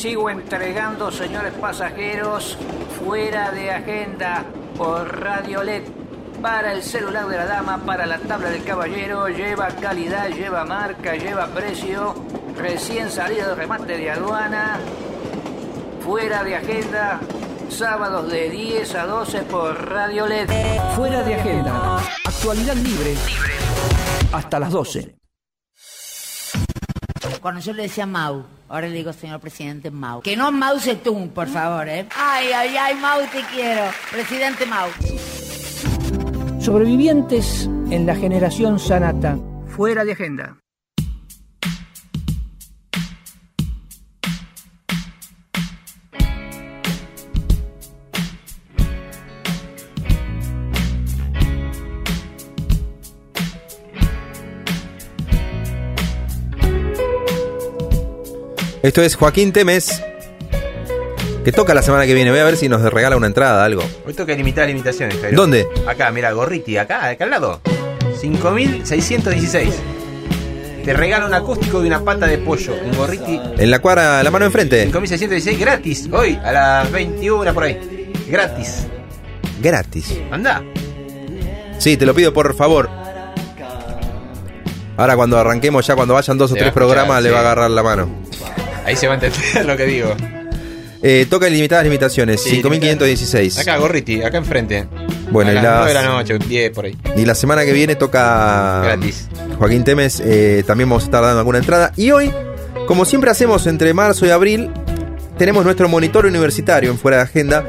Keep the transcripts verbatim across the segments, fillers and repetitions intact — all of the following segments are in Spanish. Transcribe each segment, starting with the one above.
Sigo entregando, señores pasajeros, fuera de agenda por Radio L E D. Para el celular de la dama, para la tabla del caballero, lleva calidad, lleva marca, lleva precio, recién salido de remate de aduana, fuera de agenda, sábados de diez a doce por Radio L E D. Fuera de agenda, actualidad libre, libre. Hasta las doce. Cuando yo le decía Mau, ahora le digo señor presidente Mau. Que no Mao Zedong, por favor, ¿eh? Ay, ay, ay, Mau, te quiero. Presidente Mau. Sobrevivientes en la generación Sanata. Fuera de agenda. Esto es Joaquín Temes, que toca la semana que viene. Voy a ver si nos regala una entrada, algo. Hoy toca limitar limitaciones, Jairo. ¿Dónde? Acá, mira, Gorriti, acá, acá al lado. cinco mil seiscientos dieciséis. Te regalo un acústico de una pata de pollo en Gorriti. En la cuadra, la mano enfrente. cinco mil seiscientos dieciséis gratis, hoy a las veintiuna por ahí. Gratis. Gratis. Anda. Sí, te lo pido por favor. Ahora cuando arranquemos, ya cuando vayan dos o Le tres va a escuchar, programas, sí. le va a agarrar la mano. Ahí se va a entender lo que digo. Eh, toca ilimitadas limitaciones, Sí, cinco mil quinientos dieciséis. Acá, Gorriti, acá enfrente. Bueno, a y las las- nueve de la noche, diez por ahí. Y la semana que viene toca Gratis. Joaquín Temes, eh, también vamos a estar dando alguna entrada. Y hoy, como siempre hacemos entre marzo y abril, tenemos nuestro monitor universitario en Fuera de Agenda.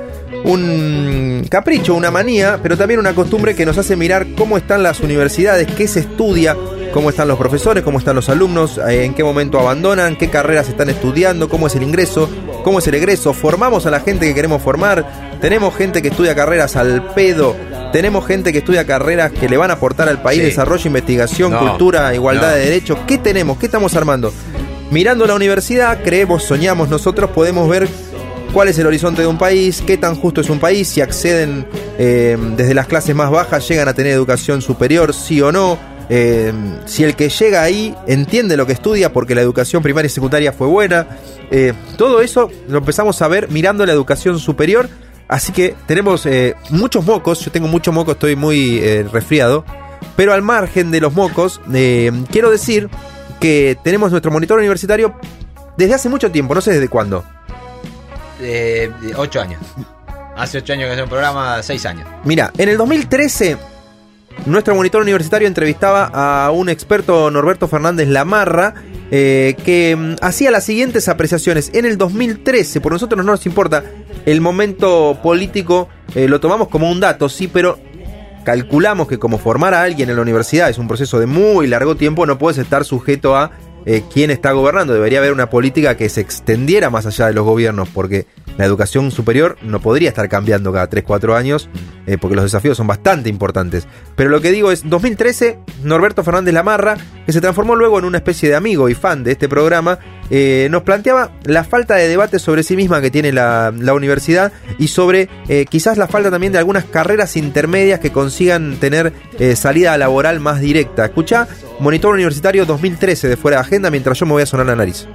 Un capricho, una manía, pero también una costumbre que nos hace mirar cómo están las universidades, qué se estudia, cómo están los profesores, cómo están los alumnos, eh, en qué momento abandonan, qué carreras están estudiando, cómo es el ingreso, cómo es el egreso. Formamos a la gente que queremos formar, tenemos gente que estudia carreras al pedo, tenemos gente que estudia carreras que le van a aportar al país, Sí. desarrollo, investigación, No, cultura, igualdad no. de derechos. ¿Qué tenemos? ¿Qué estamos armando? Mirando la universidad, creemos, soñamos nosotros, podemos ver cuál es el horizonte de un país, qué tan justo es un país, si acceden eh, desde las clases más bajas, llegan a tener educación superior, sí o no, eh, si el que llega ahí entiende lo que estudia porque la educación primaria y secundaria fue buena. Eh, todo eso lo empezamos a ver mirando la educación superior, así que tenemos eh, muchos mocos, yo tengo mucho moco, estoy muy eh, resfriado, pero al margen de los mocos, eh, quiero decir que tenemos nuestro monitor universitario desde hace mucho tiempo, no sé desde cuándo. Eh, ocho años. Hace ocho años que hace un programa, seis años. Mira, en el dos mil trece, nuestro monitor universitario entrevistaba a un experto, Norberto Fernández Lamarra, eh, que mm, hacía las siguientes apreciaciones. En el dos mil trece, por nosotros no nos importa el momento político, eh, lo tomamos como un dato, sí, pero calculamos que como formar a alguien en la universidad es un proceso de muy largo tiempo, no puedes estar sujeto a eh, quién está gobernando. Debería haber una política que se extendiera más allá de los gobiernos, porque la educación superior no podría estar cambiando cada tres cuatro años, eh, porque los desafíos son bastante importantes. Pero lo que digo es, dos mil trece, Norberto Fernández Lamarra, que se transformó luego en una especie de amigo y fan de este programa, eh, nos planteaba la falta de debate sobre sí misma que tiene la, la universidad y sobre eh, quizás la falta también de algunas carreras intermedias que consigan tener eh, salida laboral más directa. Escuchá, Monitor Universitario dos mil trece de Fuera de Agenda, mientras yo me voy a sonar la nariz.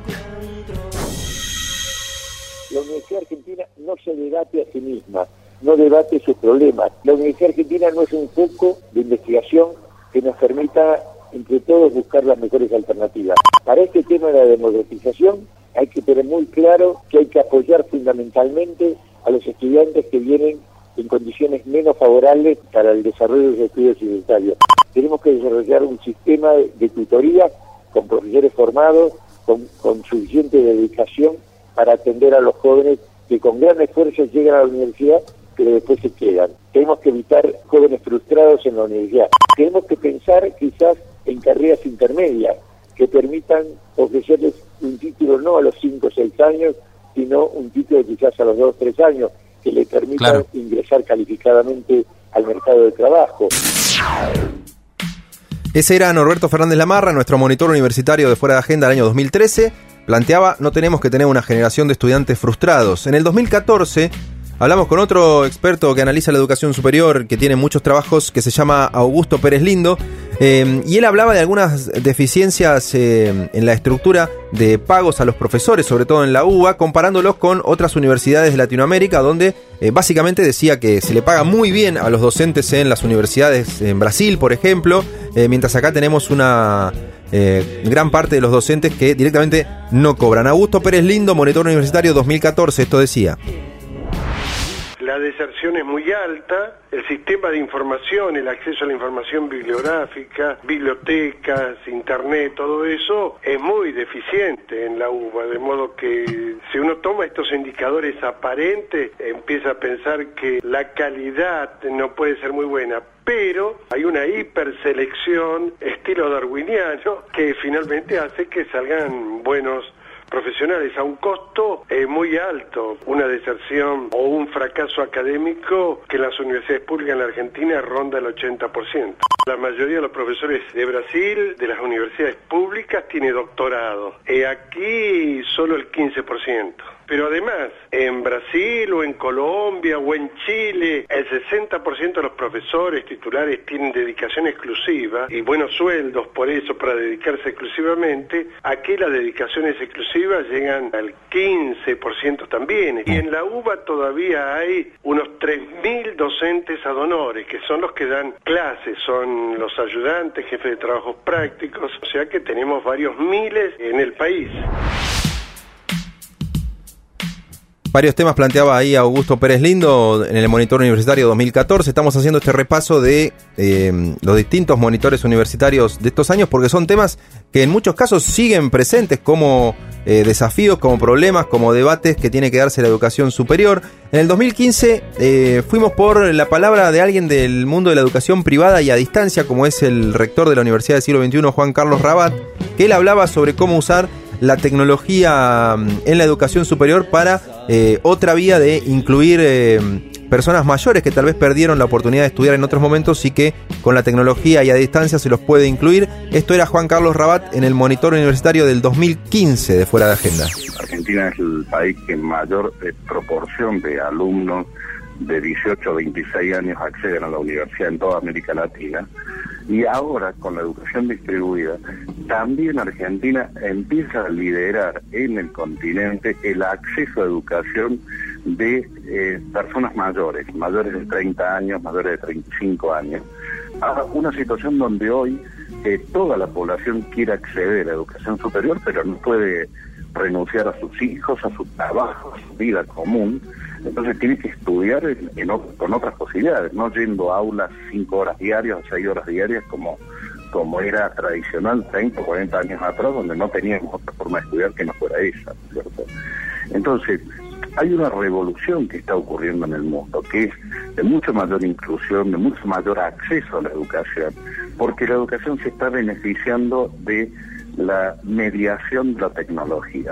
La Universidad Argentina no se debate a sí misma, no debate sus problemas. La Universidad Argentina no es un foco de investigación que nos permita, entre todos, buscar las mejores alternativas. Para este tema de la democratización hay que tener muy claro que hay que apoyar fundamentalmente a los estudiantes que vienen en condiciones menos favorables para el desarrollo de los estudios universitarios. Tenemos que desarrollar un sistema de tutoría con profesores formados, con, con suficiente dedicación para atender a los jóvenes que con gran esfuerzo llegan a la universidad, pero después se quedan. Tenemos que evitar jóvenes frustrados en la universidad. Tenemos que pensar quizás en carreras intermedias que permitan ofrecerles un título no a los cinco o seis años, sino un título quizás a los dos o tres años, que le permitan Claro. ingresar calificadamente al mercado de trabajo. Ese era Norberto Fernández Lamarra, nuestro monitor universitario de Fuera de Agenda del año dos mil trece. Planteaba, no tenemos que tener una generación de estudiantes frustrados. En el dos mil catorce hablamos con otro experto que analiza la educación superior, que tiene muchos trabajos, que se llama Augusto Pérez Lindo, Eh, y él hablaba de algunas deficiencias eh, en la estructura de pagos a los profesores, sobre todo en la U B A, comparándolos con otras universidades de Latinoamérica, donde eh, básicamente decía que se le paga muy bien a los docentes en las universidades en Brasil, por ejemplo, eh, mientras acá tenemos una eh, gran parte de los docentes que directamente no cobran. Augusto Pérez Lindo, Monitor Universitario dos mil catorce, esto decía. La deserción es muy alta, el sistema de información, el acceso a la información bibliográfica, bibliotecas, internet, todo eso es muy deficiente en la U B A, de modo que si uno toma estos indicadores aparentes, empieza a pensar que la calidad no puede ser muy buena, pero hay una hiperselección estilo darwiniano que finalmente hace que salgan buenos profesionales a un costo eh, muy alto, una deserción o un fracaso académico que en las universidades públicas en la Argentina ronda el ochenta por ciento. La mayoría de los profesores de Brasil, de las universidades públicas, tiene doctorado. Eh, aquí solo el quince por ciento. Pero además, en Brasil o en Colombia o en Chile, el sesenta por ciento de los profesores titulares tienen dedicación exclusiva y buenos sueldos por eso, para dedicarse exclusivamente. Aquí las dedicaciones exclusivas llegan al quince por ciento también. Y en la U B A todavía hay unos tres mil docentes ad honores, que son los que dan clases, son los ayudantes, jefes de trabajos prácticos, o sea que tenemos varios miles en el país. Varios temas planteaba ahí Augusto Pérez Lindo en el Monitor Universitario dos mil catorce. Estamos haciendo este repaso de eh, los distintos monitores universitarios de estos años, porque son temas que en muchos casos siguen presentes como eh, desafíos, como problemas, como debates que tiene que darse la educación superior. En el dos mil quince eh, fuimos por la palabra de alguien del mundo de la educación privada y a distancia, como es el rector de la Universidad del Siglo veintiuno, Juan Carlos Rabat, que él hablaba sobre cómo usar la tecnología en la educación superior para eh, otra vía de incluir eh, personas mayores que tal vez perdieron la oportunidad de estudiar en otros momentos y que con la tecnología y a distancia se los puede incluir. Esto era Juan Carlos Rabat en el Monitor Universitario del dos mil quince de Fuera de Agenda. Argentina es el país que en mayor eh, proporción de alumnos de dieciocho a veintiséis años acceden a la universidad en toda América Latina. Y ahora, con la educación distribuida, también Argentina empieza a liderar en el continente el acceso a educación de eh, personas mayores, mayores de treinta años, mayores de treinta y cinco años, a una situación donde hoy eh, toda la población quiere acceder a la educación superior, pero no puede renunciar a sus hijos, a su trabajo, a su vida común. Entonces tiene que estudiar en, en, con otras posibilidades, no yendo a aulas cinco horas diarias o seis horas diarias como, como era tradicional treinta o cuarenta años atrás, donde no teníamos otra forma de estudiar que no fuera esa, ¿cierto? Entonces, hay una revolución que está ocurriendo en el mundo, que es de mucho mayor inclusión, de mucho mayor acceso a la educación, porque la educación se está beneficiando de la mediación de la tecnología.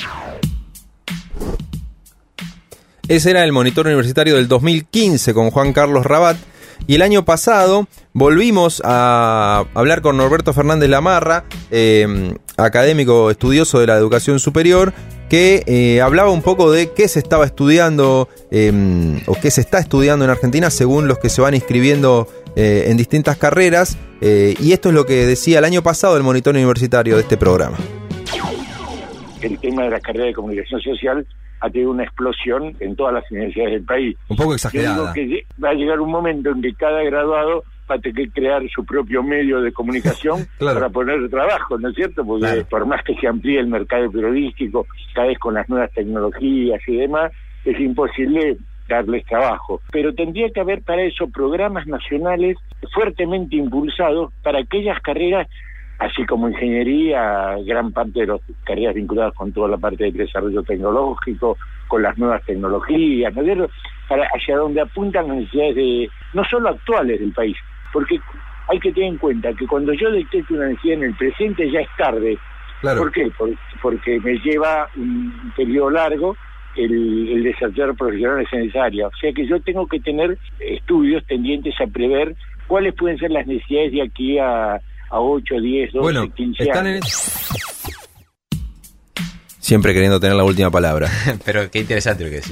Ese era el Monitor Universitario del dos mil quince con Juan Carlos Rabat. Y el año pasado volvimos a hablar con Norberto Fernández Lamarra, eh, académico estudioso de la educación superior, que eh, hablaba un poco de qué se estaba estudiando eh, o qué se está estudiando en Argentina según los que se van inscribiendo eh, en distintas carreras. Eh, y esto es lo que decía el año pasado el Monitor Universitario de este programa. El tema de la carrera de comunicación social ha tenido una explosión en todas las universidades del país. Un poco exagerada. Yo digo que va a llegar un momento en que cada graduado va a tener que crear su propio medio de comunicación claro. para poner trabajo, ¿no es cierto? Porque claro. por más que se amplíe el mercado periodístico, cada vez con las nuevas tecnologías y demás, es imposible darles trabajo. Pero tendría que haber para eso programas nacionales fuertemente impulsados para aquellas carreras, así como ingeniería, gran parte de las carreras vinculadas con toda la parte de desarrollo tecnológico, con las nuevas tecnologías, ¿no es cierto? Para hacia donde apuntan las necesidades de, no solo actuales del país, porque hay que tener en cuenta que cuando yo detecto una necesidad en el presente ya es tarde. Claro. ¿Por qué? Por, porque me lleva un periodo largo el, el desarrollo profesional es necesario. O sea que yo tengo que tener estudios tendientes a prever cuáles pueden ser las necesidades de aquí a, a ocho, diez, doce, bueno, quince están años. En... Siempre queriendo tener la última palabra. Pero qué interesante lo que decía.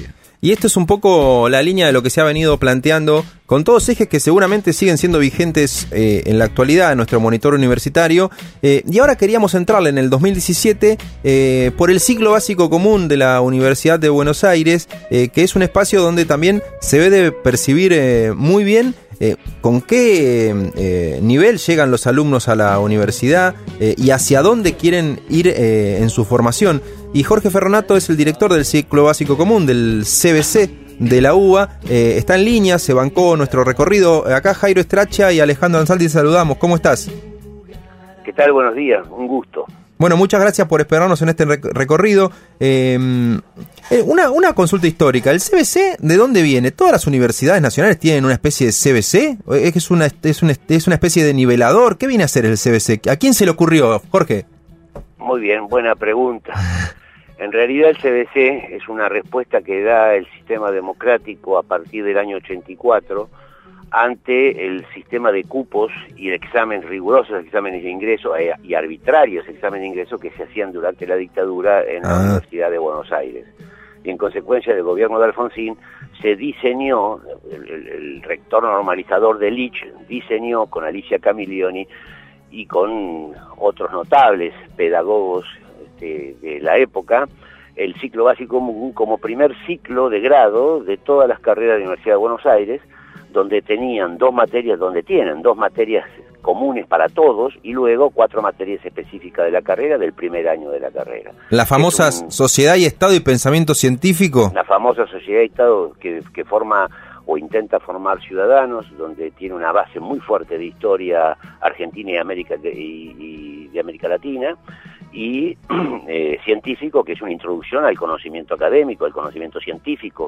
Y esto es un poco la línea de lo que se ha venido planteando con todos ejes que seguramente siguen siendo vigentes eh, en la actualidad en nuestro monitor universitario. Eh, y ahora queríamos entrarle en el dos mil diecisiete eh, por el ciclo básico común de la Universidad de Buenos Aires, eh, que es un espacio donde también se ve de percibir eh, muy bien Eh, con qué eh, nivel llegan los alumnos a la universidad eh, y hacia dónde quieren ir eh, en su formación. Y Jorge Ferronato es el director del ciclo básico común del C B C de la U B A, eh, está en línea, se bancó nuestro recorrido. Acá Jairo Estracha y Alejandro Ansaldi, saludamos. ¿Cómo estás? ¿Qué tal? Buenos días, un gusto. Bueno, muchas gracias por esperarnos en este rec- recorrido. Eh, eh, una, una consulta histórica. ¿El C B C de dónde viene? ¿Todas las universidades nacionales tienen una especie de C B C? ¿Es una, es una, es una especie de nivelador? ¿Qué viene a hacer el C B C? ¿A quién se le ocurrió, Jorge? Muy bien, buena pregunta. En realidad el C B C es una respuesta que da el sistema democrático a partir del año ochenta y cuatro ante el sistema de cupos y de exámenes rigurosos, exámenes de ingreso y arbitrarios exámenes de ingreso que se hacían durante la dictadura en la ah. Universidad de Buenos Aires. Y en consecuencia del gobierno de Alfonsín se diseñó, el, el, el rector normalizador de Lich diseñó con Alicia Camillioni y con otros notables pedagogos este, de la época, el ciclo básico común como primer ciclo de grado de todas las carreras de la Universidad de Buenos Aires, donde tenían dos materias, donde tienen dos materias comunes para todos y luego cuatro materias específicas de la carrera del primer año de la carrera. La famosa un, Sociedad y Estado y Pensamiento Científico. La famosa Sociedad y Estado que, que forma o intenta formar ciudadanos, donde tiene una base muy fuerte de historia argentina y, América, de, y, y de América Latina, y eh, científico, que es una introducción al conocimiento académico, al conocimiento científico.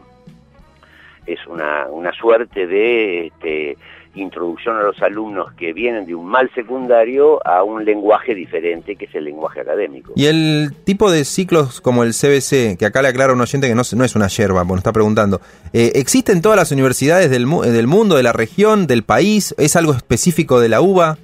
Es una, una suerte de este, introducción a los alumnos que vienen de un mal secundario a un lenguaje diferente, que es el lenguaje académico. Y el tipo de ciclos como el C B C, que acá le aclara a un oyente que no, no es una yerba, bueno, está preguntando, eh, ¿existe en todas las universidades del, del mundo, de la región, del país? ¿Es algo específico de la U B A?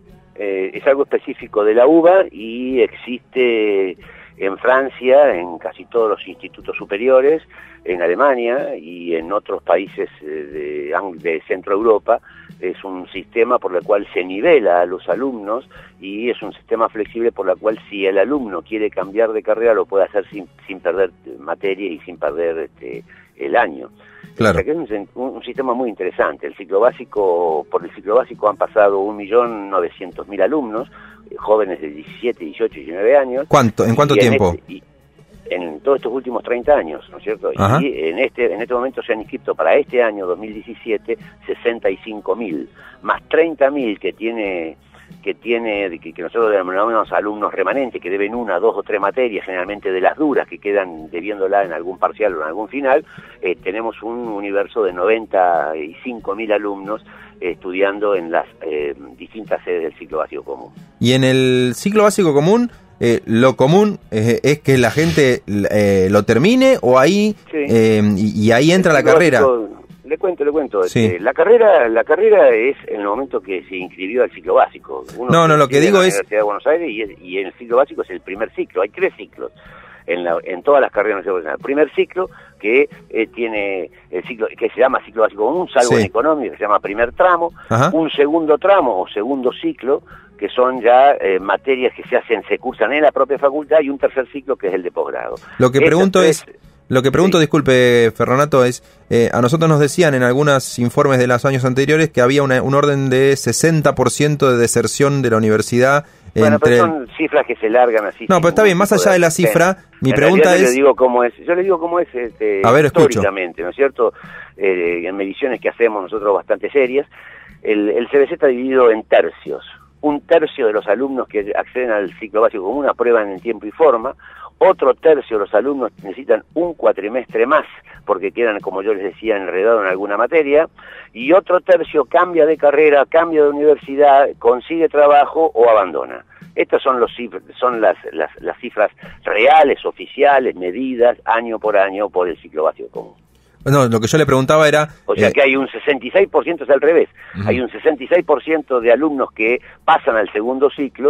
Eh, es algo específico de la U B A y existe en Francia, en casi todos los institutos superiores, en Alemania y en otros países de, de Centro Europa. Es un sistema por el cual se nivela a los alumnos y es un sistema flexible por el cual si el alumno quiere cambiar de carrera lo puede hacer sin, sin perder materia y sin perder este, el año. Claro. O sea que es un, un, un sistema muy interesante. El ciclo básico, por el ciclo básico han pasado un millón novecientos mil alumnos, jóvenes de diecisiete, dieciocho, diecinueve años. ¿Cuánto? ¿En cuánto tiempo? En, este, y, en todos estos últimos treinta años, ¿no es cierto? Ajá. Y en este en este momento se han inscrito para este año dos mil diecisiete sesenta y cinco mil, más treinta mil que tiene que tiene que, que nosotros denominamos alumnos remanentes, que deben una, dos o tres materias, generalmente de las duras, que quedan debiéndola en algún parcial o en algún final. Eh, tenemos un universo de noventa y cinco mil alumnos eh, estudiando en las eh, distintas sedes del ciclo básico común. Y en el ciclo básico común, eh, lo común eh, es que la gente eh, lo termine o ahí sí. eh, y, y ahí entra la carrera. Básico, Le cuento, le cuento. Sí. Este, la carrera, la carrera es en el momento que se inscribió al ciclo básico. Uno no, no, lo que digo en la es... Universidad de Buenos Aires y, es, y en el ciclo básico es el primer ciclo. Hay tres ciclos en, la, en todas las carreras universitarias. El primer ciclo que eh, tiene el ciclo que se llama ciclo básico común, salvo sí. en económica, que se llama primer tramo. Ajá. Un segundo tramo o segundo ciclo, que son ya eh, materias que se hacen, se cursan en la propia facultad, y un tercer ciclo que es el de posgrado. Lo que pregunto es... Lo que pregunto, sí. disculpe, Ferronato, es, eh, a nosotros nos decían en algunos informes de los años anteriores que había una, un orden de sesenta por ciento de deserción de la universidad. Bueno, entre... pero son cifras que se largan así. No, pero está bien, más allá de la cifra, mi en pregunta es... Yo le digo cómo es, yo le digo cómo es este, a ver, históricamente, ¿no es cierto? Eh, en mediciones que hacemos nosotros bastante serias, el, el C B C está dividido en tercios. Un tercio de los alumnos que acceden al ciclo básico común aprueban en tiempo y forma. Otro tercio de los alumnos necesitan un cuatrimestre más porque quedan, como yo les decía, enredados en alguna materia, y otro tercio cambia de carrera, cambia de universidad, consigue trabajo o abandona. Estas son, los, son las, las, las cifras reales, oficiales, medidas año por año por el ciclo básico común. No, lo que yo le preguntaba era... O sea eh... que hay un sesenta y seis por ciento, es al revés, uh-huh. Hay un sesenta y seis por ciento de alumnos que pasan al segundo ciclo,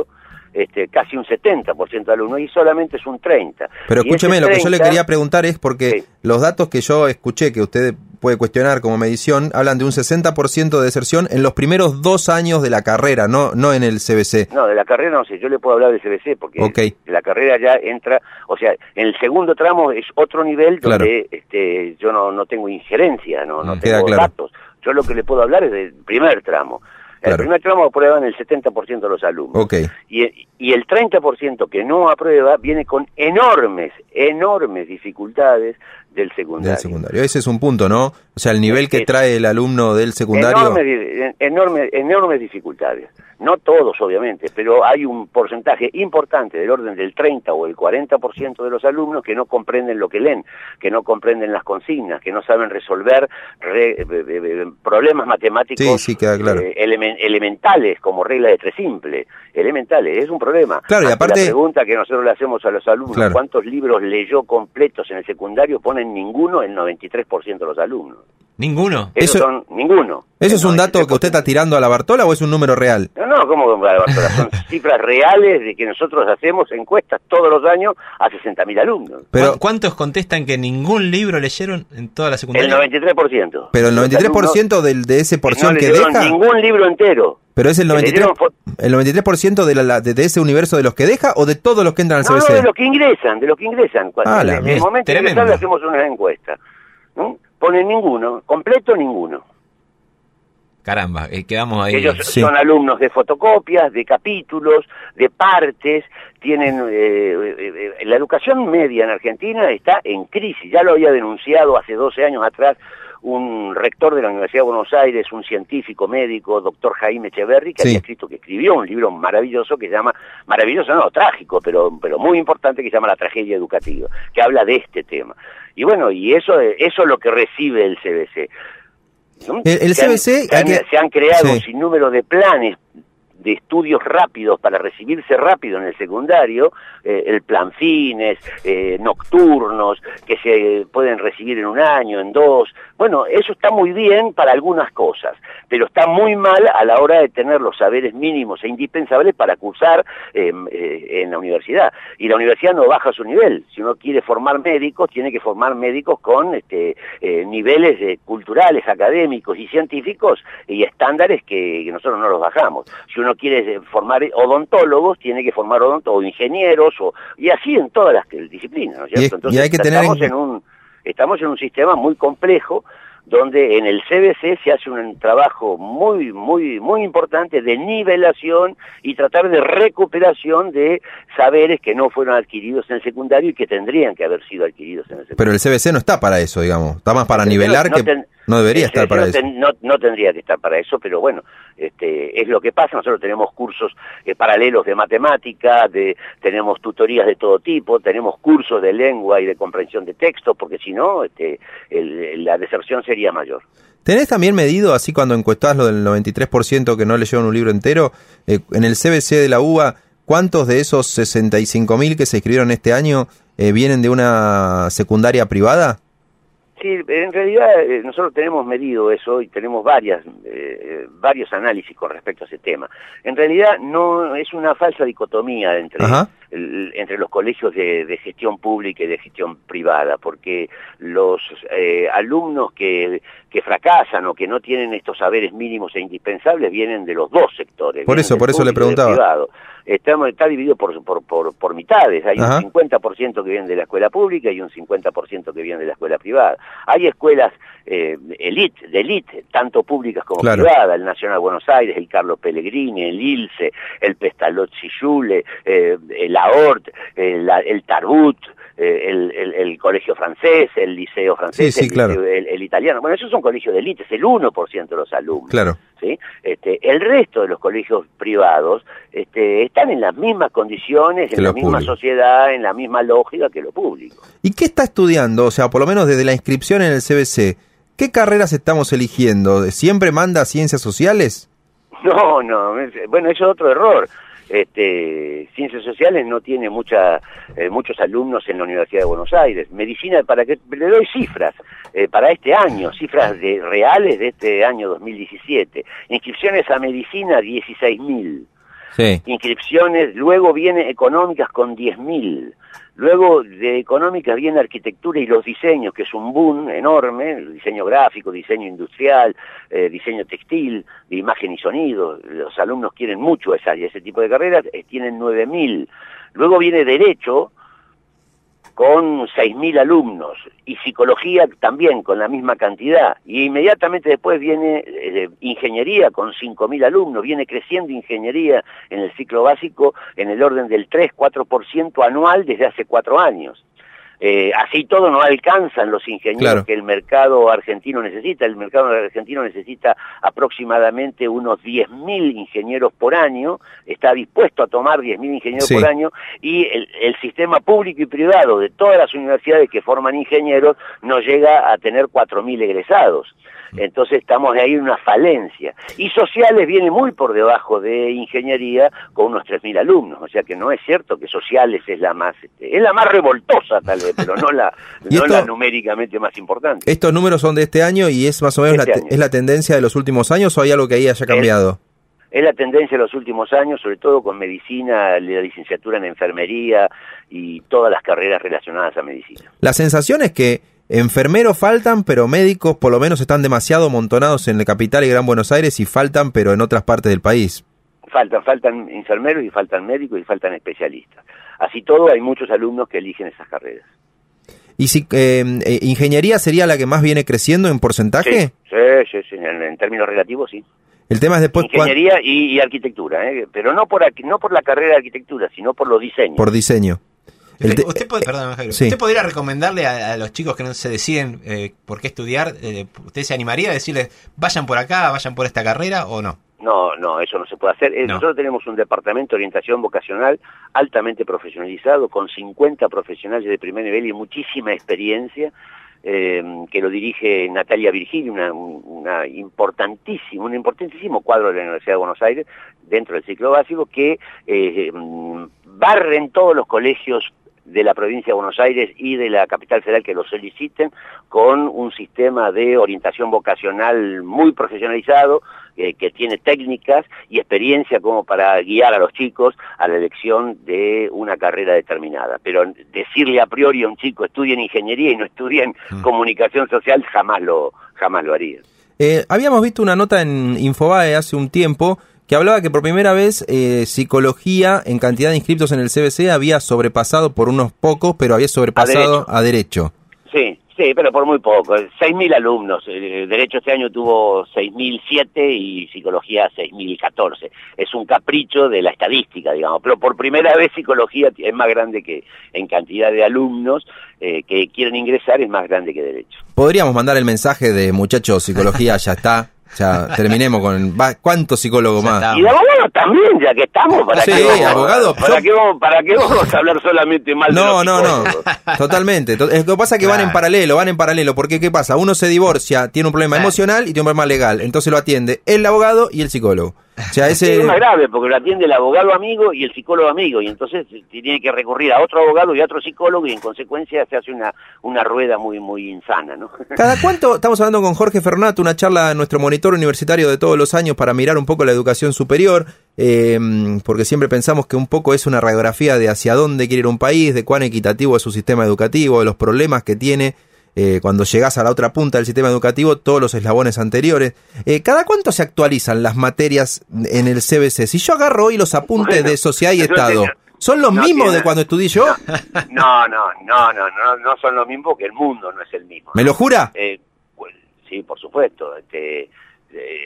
este, casi un setenta por ciento de alumnos y solamente es un treinta por ciento. Pero escúcheme, lo que yo le quería preguntar es porque sí. los datos que yo escuché, que usted puede cuestionar como medición, hablan de un sesenta por ciento de deserción en los primeros dos años de la carrera, no no en el C B C. No, de la carrera no sé, yo le puedo hablar del C B C porque okay. la carrera ya entra, o sea, en el segundo tramo es otro nivel donde claro. este, yo no, no tengo injerencia, no, no tengo claro. datos. Yo lo que le puedo hablar es del primer tramo. El claro. primer tramo aprueban el setenta por ciento de los alumnos. Okay. Y, y el treinta por ciento que no aprueba viene con enormes, enormes dificultades del secundario. Del secundario. Ese es un punto, ¿no? O sea, el nivel es, que trae el alumno del secundario... Enormes, enormes, enormes dificultades. No todos, obviamente, pero hay un porcentaje importante del orden del treinta o el cuarenta por ciento de los alumnos que no comprenden lo que leen, que no comprenden las consignas, que no saben resolver re, eh, eh, problemas matemáticos sí, sí, queda claro. eh, elemen, elementales, como regla de tres simple. Elementales, es un problema. Claro, y aparte... La pregunta que nosotros le hacemos a los alumnos, claro. ¿cuántos libros leyó completos en el secundario? Ponen ninguno el noventa y tres por ciento de los alumnos. ¿Ninguno? Esos eso, son ninguno. ¿Eso es un dato que usted está tirando a la Bartola o es un número real? No, no, ¿cómo a la Bartola? Son cifras reales de que nosotros hacemos encuestas todos los años a sesenta mil alumnos. Pero ¿cuántos contestan que ningún libro leyeron en toda la secundaria? El noventa y tres por ciento. Pero el noventa y tres por ciento del, de ese porción no que leyeron deja... ningún libro entero. ¿Pero es el noventa y tres por ciento, el noventa y tres por ciento de, la, de, de ese universo de los que deja o de todos los que entran al C B C? No, no, de los que ingresan, de los que ingresan. Ah, en el momento de ingresar le hacemos una encuesta. ¿no? Ponen ninguno, completo ninguno. Caramba, eh, quedamos ahí. Ellos sí. son alumnos de fotocopias, de capítulos, de partes, tienen... Eh, eh, la educación media en Argentina está en crisis, ya lo había denunciado hace doce años atrás un rector de la Universidad de Buenos Aires, un científico médico, doctor Jaime Echeverri, que sí. había escrito, que escribió un libro maravilloso que se llama, maravilloso no, trágico, pero, pero muy importante, que se llama La tragedia educativa, que habla de este tema. Y bueno, y eso, eso es lo que recibe el C B C. ¿no? El, el se C B C... Han, se, han, que... se han creado sí. un sinnúmero de planes de estudios rápidos para recibirse rápido en el secundario, eh, el plan fines, eh, nocturnos, que se pueden recibir en un año, en dos. Bueno, eso está muy bien para algunas cosas, pero está muy mal a la hora de tener los saberes mínimos e indispensables para cursar eh, eh, en la universidad. Y la universidad no baja su nivel. Si uno quiere formar médicos, tiene que formar médicos con este, eh, niveles eh, culturales, académicos y científicos y estándares que, que nosotros no los bajamos. Si uno quiere formar odontólogos, tiene que formar odontólogos, o ingenieros, o, y así en todas las disciplinas, ¿no es cierto? Entonces, y hay que tener estamos, en... en un, estamos en un sistema muy complejo, donde en el C B C se hace un trabajo muy, muy, muy importante de nivelación y tratar de recuperación de saberes que no fueron adquiridos en el secundario y que tendrían que haber sido adquiridos en el secundario. Pero el C B C no está para eso, digamos, está más para nivelar, no, que ten, no debería estar para no eso. Ten, no, no tendría que estar para eso, pero bueno, este, es lo que pasa. Nosotros tenemos cursos eh, paralelos de matemática, de, tenemos tutorías de todo tipo, tenemos cursos de lengua y de comprensión de texto, porque si no, este, el, la deserción sería mayor. ¿Tenés también medido, así cuando encuestás lo del noventa y tres por ciento que no leyeron un libro entero, eh, en el C B C de la U B A, cuántos de esos sesenta y cinco mil que se inscribieron este año eh, vienen de una secundaria privada? Sí, en realidad eh, nosotros tenemos medido eso y tenemos varias, eh, varios análisis con respecto a ese tema. En realidad no es una falsa dicotomía entre, el, entre los colegios de, de gestión pública y de gestión privada, porque los eh, alumnos que, que fracasan o que no tienen estos saberes mínimos e indispensables vienen de los dos sectores. Por eso, por eso le preguntaba. Estamos, está dividido por, por, por, por mitades, hay Ajá. un cincuenta por ciento que viene de la escuela pública y un cincuenta por ciento que viene de la escuela privada. Hay escuelas eh, elite, de elite, tanto públicas como claro. privadas, el Nacional Buenos Aires, el Carlos Pellegrini, el ILSE, el Pestalozzi Jule, eh, el AORT, eh, la, el Tarbut, eh, el, el, el colegio francés, el liceo francés, sí, sí, el, claro. liceo, el, el italiano. Bueno, esos son colegios de élite, es el uno por ciento de los alumnos. Claro. ¿Sí? Este, el resto de los colegios privados este, están en las mismas condiciones, en la misma público. sociedad, en la misma lógica que lo público. ¿Y qué está estudiando? O sea, por lo menos desde la inscripción en el C B C, ¿qué carreras estamos eligiendo? ¿Siempre manda ciencias sociales? No, no, bueno, eso es otro error. Este, ciencias sociales no tiene mucha, eh, muchos alumnos en la Universidad de Buenos Aires. Medicina, para que le doy cifras, eh, para este año, cifras de, reales de este año dos mil diecisiete. Inscripciones a medicina, dieciséis mil. Sí. Inscripciones, luego viene económicas con diez mil. Luego de económicas viene arquitectura y los diseños, que es un boom enorme, el diseño gráfico, diseño industrial, eh, diseño textil, de imagen y sonido. Los alumnos quieren mucho esa, ese tipo de carreras, eh, tienen nueve mil. Luego viene derecho, con seis mil alumnos, y psicología también con la misma cantidad, y inmediatamente después viene eh, ingeniería con cinco mil alumnos, viene creciendo ingeniería en el ciclo básico en el orden del tres a cuatro por ciento anual desde hace cuatro años. Eh, así todo no alcanzan los ingenieros claro. que el mercado argentino necesita. El mercado argentino necesita aproximadamente unos diez mil ingenieros por año, está dispuesto a tomar diez mil ingenieros sí. por año, y el, el sistema público y privado de todas las universidades que forman ingenieros no llega a tener cuatro mil egresados. Entonces estamos ahí en una falencia. Y sociales viene muy por debajo de ingeniería con unos tres mil alumnos, o sea que no es cierto que sociales es la más es la más revoltosa tal vez, pero no la no esto, la numéricamente más importante. Estos números son de este año y es más o menos este la, es la tendencia de los últimos años, ¿o hay algo que ahí haya cambiado? Es, es la tendencia de los últimos años, sobre todo con medicina, la licenciatura en enfermería y todas las carreras relacionadas a medicina. La sensación es que enfermeros faltan, pero médicos por lo menos están demasiado amontonados en la capital y Gran Buenos Aires, y faltan, pero en otras partes del país. Faltan, faltan enfermeros y faltan médicos y faltan especialistas. Así todo, hay muchos alumnos que eligen esas carreras. ¿Y si eh, eh, ingeniería sería la que más viene creciendo en porcentaje? Sí, sí, sí, en, en términos relativos sí. El tema es después ingeniería y, y arquitectura, ¿eh? Pero no por aquí, no por la carrera de arquitectura, sino por los diseños. Por diseño. Usted, usted, puede, perdón, Javier, sí. ¿Usted podría recomendarle a, a los chicos que no se deciden eh, por qué estudiar, eh, usted se animaría a decirles, vayan por acá, vayan por esta carrera, o no? No, no, eso no se puede hacer. No. Nosotros tenemos un departamento de orientación vocacional altamente profesionalizado, con cincuenta profesionales de primer nivel y muchísima experiencia, eh, que lo dirige Natalia Virgilio, una, una importantísima, un importantísimo cuadro de la Universidad de Buenos Aires, dentro del ciclo básico, que eh, barren todos los colegios de la provincia de Buenos Aires y de la capital federal que lo soliciten, con un sistema de orientación vocacional muy profesionalizado, eh, que tiene técnicas y experiencia como para guiar a los chicos a la elección de una carrera determinada. Pero decirle a priori a un chico estudien ingeniería y no estudien mm. comunicación social, jamás lo, jamás lo haría. Eh, habíamos visto una nota en Infobae hace un tiempo que hablaba que por primera vez eh, psicología en cantidad de inscriptos en el C B C había sobrepasado por unos pocos, pero había sobrepasado a derecho. A derecho. Sí, sí, pero por muy poco. seis mil alumnos. Eh, derecho este año tuvo seis mil siete y psicología seis mil catorce. Es un capricho de la estadística, digamos. Pero por primera vez psicología es más grande que en cantidad de alumnos eh, que quieren ingresar, es más grande que derecho. Podríamos mandar el mensaje de muchachos, psicología ya está. O sea, terminemos con... ¿Cuántos psicólogos más? Y de abogado también, ya que estamos. ¿Para sí, qué vamos, abogado. ¿para, yo... qué vamos, ¿Para qué vamos a hablar solamente mal no, de los No, no, no. Totalmente. Lo que pasa es que claro. van en paralelo, van en paralelo. Porque, ¿qué pasa? Uno se divorcia, tiene un problema claro. emocional y tiene un problema legal. Entonces lo atiende el abogado y el psicólogo. O sea, ese... Es más grave, porque lo atiende el abogado amigo y el psicólogo amigo, y entonces tiene que recurrir a otro abogado y a otro psicólogo, y en consecuencia se hace una, una rueda muy muy insana, ¿no? ¿Cada cuánto? Estamos hablando con Jorge Fernato, una charla en nuestro monitor universitario de todos los años para mirar un poco la educación superior, eh, porque siempre pensamos que un poco es una radiografía de hacia dónde quiere ir un país, de cuán equitativo es su sistema educativo, de los problemas que tiene. Eh, cuando llegás a la otra punta del sistema educativo, todos los eslabones anteriores. Eh, ¿Cada cuánto se actualizan las materias en el C B C? Si yo agarro hoy los apuntes bueno, de Sociedad y Estado, ¿son los no mismos tiene, de cuando estudié yo? No, no, no, no, no, no son los mismos, porque el mundo no es el mismo. ¿Me lo jura? Eh, pues, sí, por supuesto. Este, eh,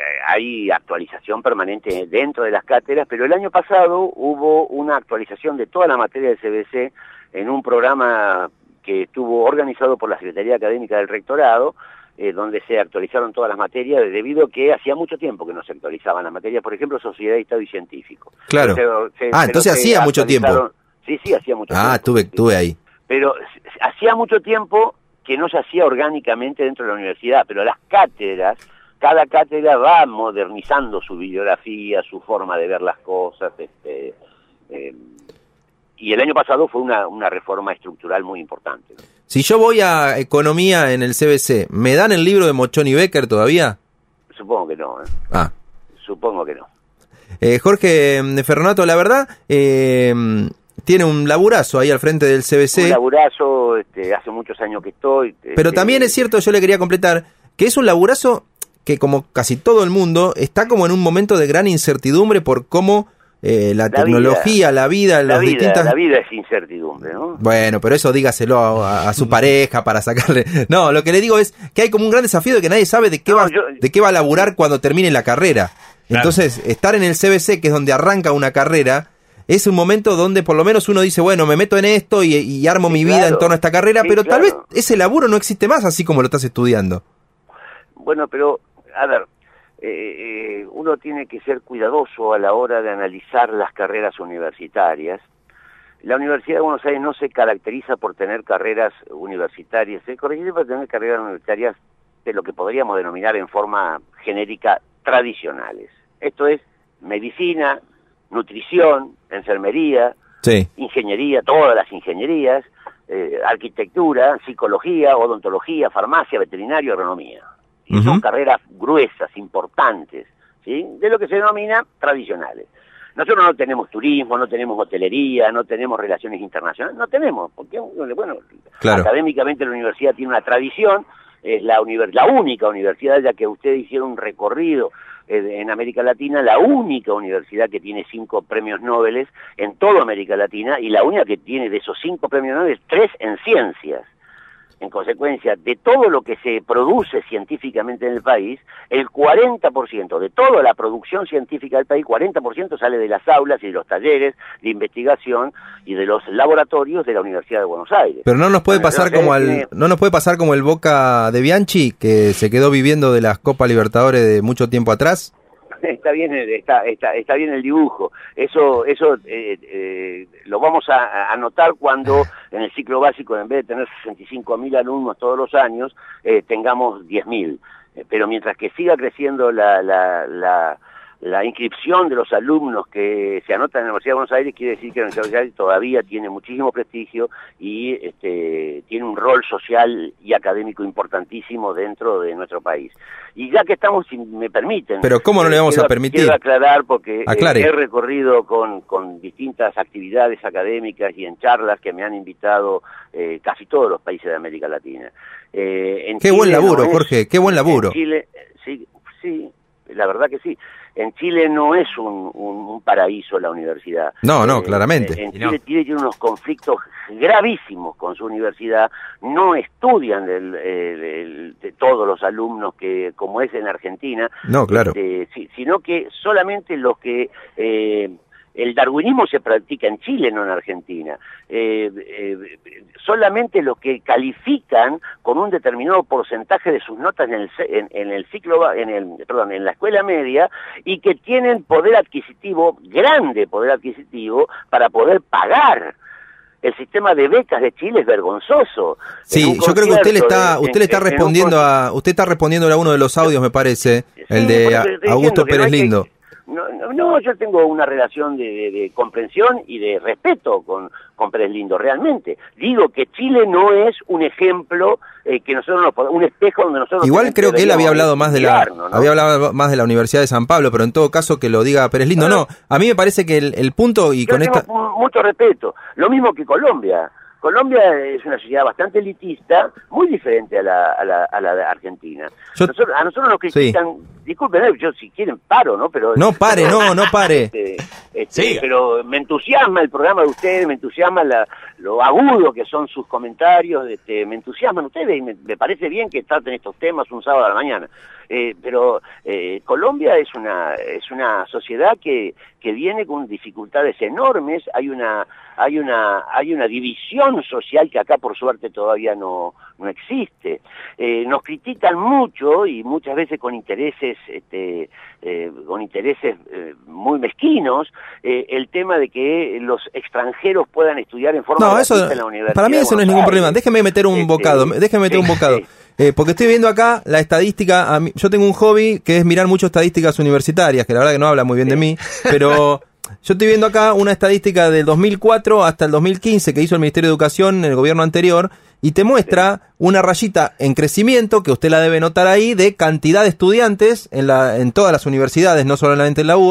hay actualización permanente dentro de las cátedras, pero el año pasado hubo una actualización de toda la materia del C B C en un programa que estuvo organizado por la Secretaría Académica del Rectorado, eh, donde se actualizaron todas las materias, debido a que hacía mucho tiempo que no se actualizaban las materias, por ejemplo, Sociedad, Estado y Científico. Claro. Se, se, ah, entonces hacía mucho tiempo. Sí, sí, hacía mucho ah, tiempo. Ah, estuve ahí. Pero hacía mucho tiempo que no se hacía orgánicamente dentro de la universidad, pero las cátedras, cada cátedra va modernizando su bibliografía, su forma de ver las cosas, este... Eh, y el año pasado fue una, una reforma estructural muy importante, ¿no? Si yo voy a Economía en el C B C, ¿me dan el libro de Mochón y Becker todavía? Supongo que no, ¿eh? Ah. Supongo que no. Eh, Jorge Ferronato, la verdad, eh, tiene un laburazo ahí al frente del C B C. Un laburazo, este, hace muchos años que estoy. Pero este, también es cierto, yo le quería completar, que es un laburazo que, como casi todo el mundo, está como en un momento de gran incertidumbre por cómo eh, la, la tecnología, vida, la vida, la los vida, distintas... La vida es incertidumbre, ¿no? Bueno, pero eso dígaselo a, a su pareja para sacarle... No, lo que le digo es que hay como un gran desafío de que nadie sabe de qué, no, va, yo... de qué va a laburar cuando termine la carrera. Claro. Entonces, estar en el C B C, que es donde arranca una carrera, es un momento donde por lo menos uno dice, bueno, me meto en esto y, y armo sí, mi vida claro. en torno a esta carrera, sí, pero claro. tal vez ese laburo no existe más así como lo estás estudiando. Bueno, pero, a ver, eh, eh, uno tiene que ser cuidadoso a la hora de analizar las carreras universitarias. La Universidad de Buenos Aires no se caracteriza por tener carreras universitarias, se caracteriza por tener carreras universitarias de lo que podríamos denominar en forma genérica tradicionales. Esto es medicina, nutrición, enfermería, sí. ingeniería, todas las ingenierías, eh, arquitectura, psicología, odontología, farmacia, veterinario, agronomía. Y uh-huh. son carreras gruesas, importantes, ¿sí? De lo que se denomina tradicionales. Nosotros no tenemos turismo, no tenemos hotelería, no tenemos relaciones internacionales, no tenemos, porque, bueno, claro. académicamente la universidad tiene una tradición, es la, univers- la única universidad, ya que ustedes hicieron un recorrido eh, en América Latina, la única universidad que tiene cinco premios Nobel en toda América Latina, y la única que tiene de esos cinco premios Nobel, tres en ciencias. En consecuencia, de todo lo que se produce científicamente en el país, el cuarenta por ciento de toda la producción científica del país, cuarenta por ciento sale de las aulas y de los talleres de investigación y de los laboratorios de la Universidad de Buenos Aires. Pero no nos puede pasar como al, tiene... no nos puede pasar como el Boca de Bianchi, que se quedó viviendo de las Copas Libertadores de mucho tiempo atrás. Está bien, está, está, está bien el dibujo. Eso, eso eh, eh, lo vamos a anotar cuando en el ciclo básico, en vez de tener sesenta y cinco mil alumnos todos los años, eh, tengamos diez mil. Eh, pero mientras que siga creciendo la, la, la, la inscripción de los alumnos que se anotan en la Universidad de Buenos Aires, quiere decir que la Universidad de Buenos Aires todavía tiene muchísimo prestigio y este, tiene un rol social y académico importantísimo dentro de nuestro país. Y ya que estamos, si me permiten... Pero ¿cómo no le vamos quiero, a permitir? Quiero aclarar porque Aclare. he recorrido con, con distintas actividades académicas y en charlas que me han invitado eh, casi todos los países de América Latina. Eh, en qué Chile buen laburo, no es, Jorge, qué buen laburo. En Chile, sí, sí, la verdad que sí. En Chile no es un, un, un paraíso la universidad. No, no, claramente. Eh, en Chile no. tiene unos conflictos gravísimos con su universidad. No estudian el, el, el, de todos los alumnos que como es en Argentina. No, claro. Este, si, sino que solamente los que... Eh, el darwinismo se practica en Chile, no en Argentina. Eh, eh, solamente los que califican con un determinado porcentaje de sus notas en el, en, en el ciclo, en el, perdón, en la escuela media, y que tienen poder adquisitivo, grande poder adquisitivo, para poder pagar. El sistema de becas de Chile es vergonzoso. Sí, yo creo que usted le está, usted le está respondiendo a, usted está respondidiendo a uno de los audios, me parece, sí, el de Augusto Pérez Lindo. Que, No, no, no, yo tengo una relación de, de, de comprensión y de respeto con, con Pérez Lindo, realmente. Digo que Chile no es un ejemplo eh, que nosotros nos podemos, un espejo donde nosotros... Igual creo que él había hablado más de la ¿no? había hablado más de la Universidad de San Pablo, pero en todo caso que lo diga Pérez Lindo. No, no a mí me parece que el, el punto y yo con tengo esta... mucho respeto. Lo mismo que Colombia. Colombia es una sociedad bastante elitista, muy diferente a la, a la, a la de Argentina. Yo, nosotros, a nosotros nos critican, sí. disculpen, yo si quieren paro, ¿no? Pero no pare, no, no pare. Este, este, sí. Pero me entusiasma el programa de ustedes, me entusiasma la, lo agudo que son sus comentarios, este, me entusiasman ustedes y me, me parece bien que traten estos temas un sábado a la mañana. Eh, pero eh, Colombia es una es una sociedad que que viene con dificultades enormes. Hay una hay una hay una división social que acá por suerte todavía no no existe. Eh, nos critican mucho y muchas veces con intereses este eh, con intereses eh, muy mezquinos eh, el tema de que los extranjeros puedan estudiar en forma no, eso, en la universidad. Para mí eso no es ningún problema. Déjeme meter un este, bocado, déjeme meter este, un bocado. Eh, porque estoy viendo acá la estadística, a mí, yo tengo un hobby que es mirar mucho estadísticas universitarias, que la verdad que no habla muy bien de mí, pero yo estoy viendo acá una estadística del dos mil cuatro hasta el dos mil quince que hizo el Ministerio de Educación en el gobierno anterior, y te muestra una rayita en crecimiento, que usted la debe notar ahí, de cantidad de estudiantes en, la, en todas las universidades, no solamente en la U B A,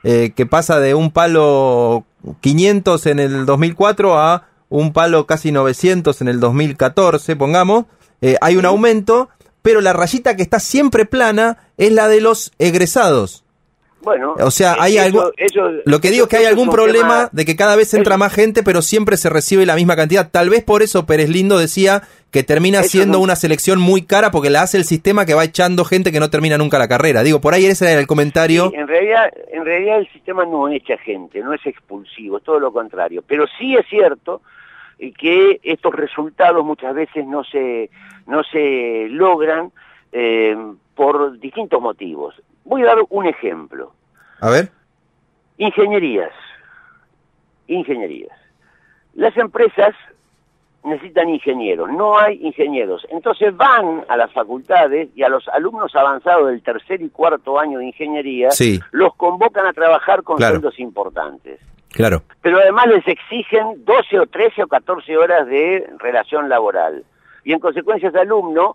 eh, que pasa de un palo quinientos en el dos mil cuatro a un palo casi novecientos en el dos mil catorce, pongamos, eh, hay un aumento, pero la rayita que está siempre plana es la de los egresados. Bueno, o sea, hay eso, algo. eso, lo que digo es que hay algún problema tema, de que cada vez entra eso, más gente, pero siempre se recibe la misma cantidad. Tal vez por eso Pérez Lindo decía que termina siendo no, una selección muy cara porque la hace el sistema que va echando gente que no termina nunca la carrera. Digo, por ahí ese era el comentario. Sí, en realidad, en realidad el sistema no echa gente, no es expulsivo, es todo lo contrario. Pero sí es cierto que estos resultados muchas veces no se no se logran eh, por distintos motivos. Voy a dar un ejemplo. A ver. Ingenierías. Ingenierías. Las empresas necesitan ingenieros, no hay ingenieros. Entonces van a las facultades y a los alumnos avanzados del tercer y cuarto año de ingeniería, sí, los convocan a trabajar con claro, sueldos importantes. Claro. Pero además les exigen doce o trece o catorce horas de relación laboral. Y en consecuencia ese alumno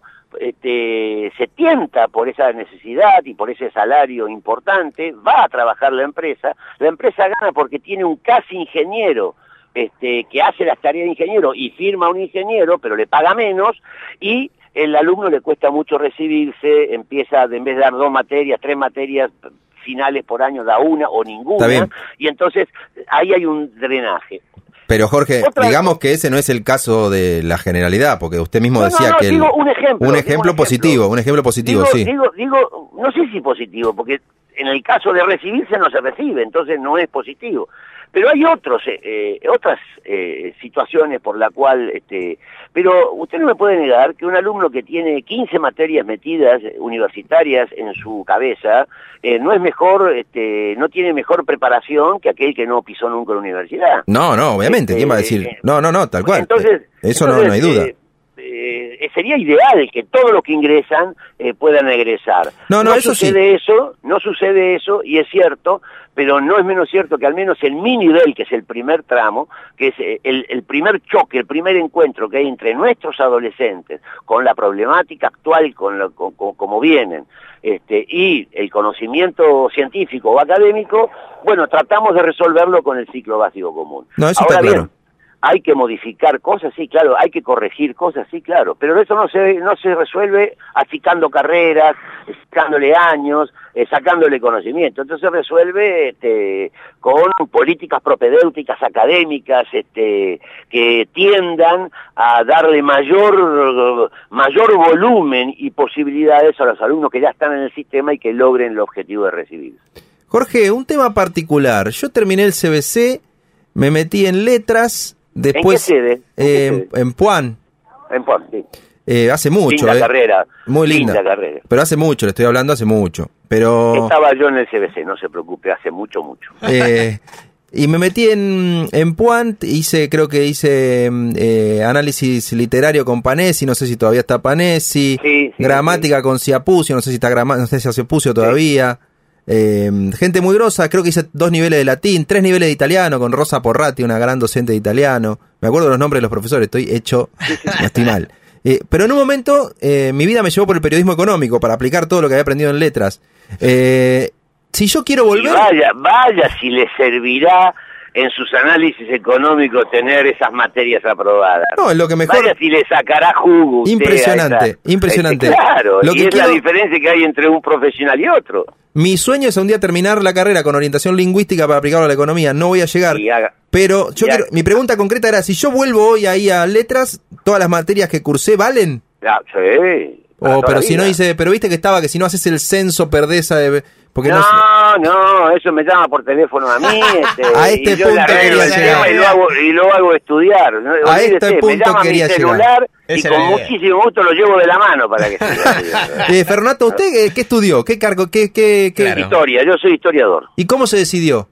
este, se tienta por esa necesidad y por ese salario importante, va a trabajar la empresa, la empresa gana porque tiene un casi ingeniero este, que hace las tareas de ingeniero y firma a un ingeniero, pero le paga menos, y el alumno le cuesta mucho recibirse, empieza, en vez de dar dos materias, tres materias finales por año, da una o ninguna, y entonces ahí hay un drenaje. Pero Jorge, Otra digamos cosa. que ese no es el caso de la generalidad, porque usted mismo no, decía no, no, que... Digo el, un ejemplo. Un ejemplo un positivo, ejemplo. un ejemplo positivo, digo, sí. Digo, digo, no sé si positivo, porque en el caso de recibirse no se recibe, entonces no es positivo. Pero hay otros, eh, otras eh, situaciones por la cual, este, pero usted no me puede negar que un alumno que tiene quince materias metidas universitarias en su cabeza, eh, no es mejor, este, no tiene mejor preparación que aquel que no pisó nunca la universidad. No, no, obviamente, este, ¿quién va a decir? Eh, no, no, no, tal cual. Entonces, eso entonces, no, no hay duda. Eh, eh, sería ideal que todos los que ingresan eh, puedan egresar. No, no, no eso sucede sí. eso, no sucede eso, y es cierto, pero no es menos cierto que al menos el mi nivel, que es el primer tramo, que es el, el primer choque, el primer encuentro que hay entre nuestros adolescentes con la problemática actual, con, lo, con, con como vienen, este, y el conocimiento científico o académico, bueno, tratamos de resolverlo con el ciclo básico común. No, eso Ahora está claro. bien, hay que modificar cosas, sí, claro, hay que corregir cosas, sí, claro, pero eso no se no se resuelve achicando carreras, sacándole años, eh, sacándole conocimiento, entonces se resuelve este, con políticas propedéuticas académicas este, que tiendan a darle mayor, mayor volumen y posibilidades a los alumnos que ya están en el sistema y que logren el objetivo de recibir. Jorge, un tema particular, yo terminé el C B C, me metí en letras... Después, ¿En qué sede? ¿En, eh, qué sede? en Puan. En Puan, sí. Eh, hace mucho. Linda eh. carrera. Muy linda. Linda carrera. Pero hace mucho, le estoy hablando hace mucho. Pero estaba yo en el C B C, no se preocupe, hace mucho, mucho. Eh, y me metí en, en Puan, hice, creo que hice eh, análisis literario con Panesi, no sé si todavía está Panesi. Sí, sí, gramática sí. con Ciapucio, no sé si está grama, no sé si Ciapucio todavía. Sí. Eh, gente muy grosa, creo que hice dos niveles de latín, tres niveles de italiano con Rosa Porratti, una gran docente de italiano. Me acuerdo los nombres de los profesores, estoy hecho, no estoy mal. Eh, pero en un momento eh, mi vida me llevó por el periodismo económico para aplicar todo lo que había aprendido en letras. Eh, si yo quiero volver... Y vaya, vaya si le servirá en sus análisis económicos tener esas materias aprobadas. No, es lo que mejor... Vaya si le sacará jugo. Impresionante, esa, impresionante. Este, claro, lo y que es quiero... la diferencia que hay entre un profesional y otro. Mi sueño es un día terminar la carrera con orientación lingüística para aplicarlo a la economía. No voy a llegar. Haga, pero yo quiero, mi pregunta concreta era, si yo vuelvo hoy ahí a letras, ¿todas las materias que cursé valen? Ya, sí. O, pero si no dice, pero viste que estaba que si no haces el censo perdés a, porque no, no, no, eso me llama por teléfono a mí. Este, a este y punto quería llegar. Y lo hago, y lo hago estudiar. ¿No? A Olvídese, este punto me llama quería mi celular llegar. Y con muchísimo gusto lo llevo de la mano para que se eh, Fernato, ¿usted qué, qué estudió? ¿Qué cargo? ¿Qué, qué, qué? Claro. Historia, yo soy historiador. ¿Y cómo se decidió?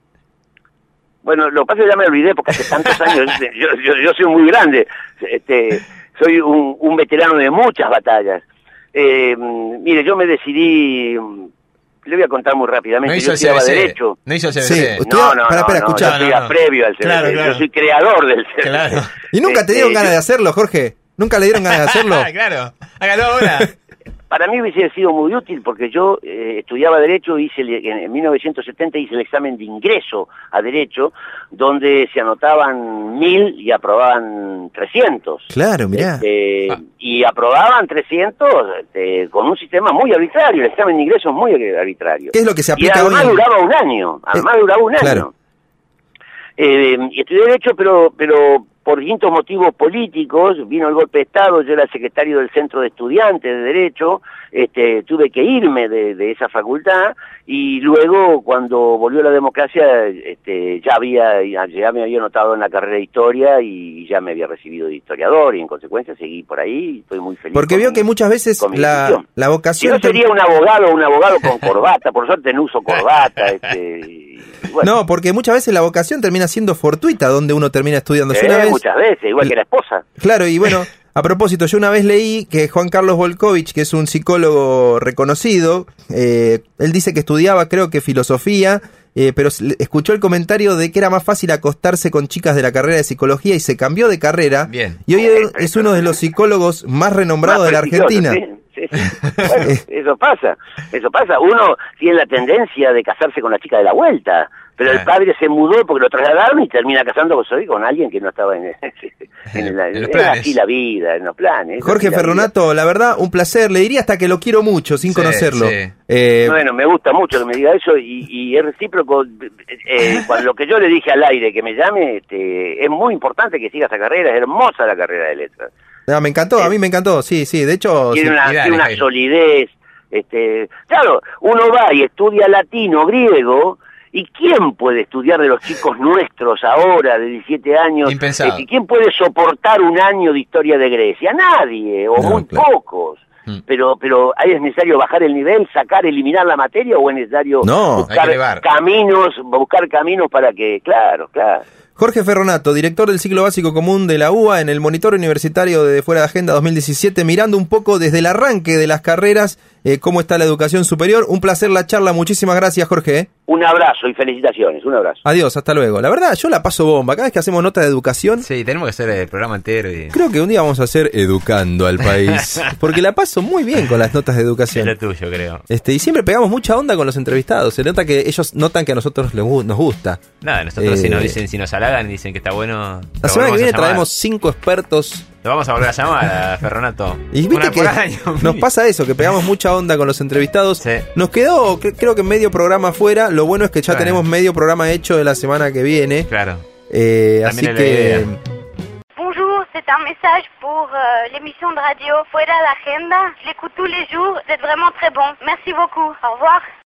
Bueno, lo que pasa es que ya me olvidé porque hace tantos años, yo, yo, yo soy muy grande, este, soy un, un veterano de muchas batallas. Eh, mire, yo me decidí, le voy a contar muy rápidamente, no yo estudiaba Derecho. No hizo C B C. Sí, no, no, para, para, no, escuchar. no, yo no, no. previo al C B C, claro, claro. yo soy creador del C B C. Claro. ¿Y nunca te dieron este, ganas de hacerlo, Jorge? ¿Nunca le dieron ganas de hacerlo? Claro, hágalo ahora. para mí hubiese sido muy útil porque yo eh, estudiaba Derecho, hice el, en mil novecientos setenta hice el examen de ingreso a Derecho, donde se anotaban mil y aprobaban trescientos. Claro, mirá. Este, ah. Y aprobaban trescientos este, con un sistema muy arbitrario, el examen de ingreso es muy arbitrario. ¿Qué es lo que se aplica y además hoy en... duraba un año, además eh, duraba un año. Claro. Eh, y estudié Derecho, pero pero por distintos motivos políticos, vino el golpe de Estado, yo era secretario del Centro de Estudiantes de Derecho, este, tuve que irme de, de esa facultad, y luego cuando volvió la democracia, este, ya había ya me había anotado en la carrera de Historia, y ya me había recibido de historiador, y en consecuencia seguí por ahí, y estoy muy feliz. Porque vio mi, que muchas veces la, la vocación... Si no sería un abogado, un abogado con corbata, por suerte no uso corbata, este... Bueno. No, porque muchas veces la vocación termina siendo fortuita, donde uno termina estudiando. Eh, una vez, muchas veces, igual que la esposa. Claro, y bueno, a propósito, yo una vez leí que Juan Carlos Volkovich, que es un psicólogo reconocido, eh, él dice que estudiaba, creo que filosofía, eh, pero escuchó el comentario de que era más fácil acostarse con chicas de la carrera de psicología y se cambió de carrera. Bien. Y hoy es uno de los psicólogos más renombrados más de la Argentina. ¿Sí? Sí, sí. Bueno, eso pasa, eso pasa. Uno tiene la tendencia de casarse con la chica de la vuelta, pero el padre se mudó porque lo trasladaron y termina casándose con alguien que no estaba en, en, el, en los planes. Así la vida, en los planes. Jorge Ferronato, la, la verdad, un placer. Le diría hasta que lo quiero mucho, sin sí, conocerlo. Sí. Eh... Bueno, me gusta mucho que me diga eso y, y es recíproco. Eh, cuando lo que yo le dije al aire que me llame, este, es muy importante que siga esa carrera, es hermosa la carrera de letras. No, me encantó, a mí me encantó, sí, sí, de hecho... Tiene sí. una, tiene una solidez, este, claro, uno va y estudia latino, griego, ¿y quién puede estudiar de los chicos nuestros ahora, de diecisiete años? Impensado. Este, ¿quién puede soportar un año de historia de Grecia? Nadie, o no, muy claro. pocos. Mm. Pero pero ¿es necesario bajar el nivel, sacar, eliminar la materia, o es necesario no, buscar caminos, buscar caminos para que, claro, claro. Jorge Ferronato, director del ciclo básico común de la U A en el Monitor Universitario de Fuera de Agenda dos mil diecisiete, mirando un poco desde el arranque de las carreras, eh, cómo está la educación superior. Un placer la charla, muchísimas gracias, Jorge. Un abrazo y felicitaciones, un abrazo. Adiós, hasta luego. La verdad, yo la paso bomba. Cada vez que hacemos nota de educación... Sí, tenemos que hacer el programa entero. Y... Creo que un día vamos a hacer Educando al País, porque la paso muy bien con las notas de educación. Es lo tuyo, creo. Este, y siempre pegamos mucha onda con los entrevistados. Se nota que ellos notan que a nosotros les, nos gusta. Nada, nosotros eh... si nos dicen, si nos halagan y dicen que está bueno... La semana que viene traemos cinco expertos... Lo vamos a volver a llamar a Ferronato. Y viste que nos pasa eso, que pegamos mucha onda con los entrevistados. Sí. Nos quedó, creo que medio programa fuera. Lo bueno es que ya bueno. tenemos medio programa hecho de la semana que viene. Claro. Eh, así que... Bonjour, c'est un message pour euh, l'émission de radio Fuera de Agenda. Je l'écoute tous les jours, vous êtes vraiment très bon. Merci beaucoup. Au revoir.